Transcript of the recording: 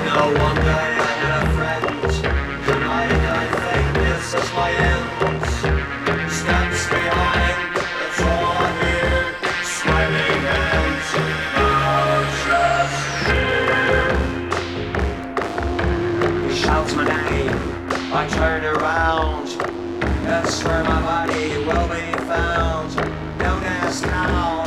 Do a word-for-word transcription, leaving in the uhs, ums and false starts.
No wonder I had a friend. I got fakeness as my end. Steps behind the door here, smiling and now just here. He shouts my name, I turn around. That's where my body will be found. Don't ask how.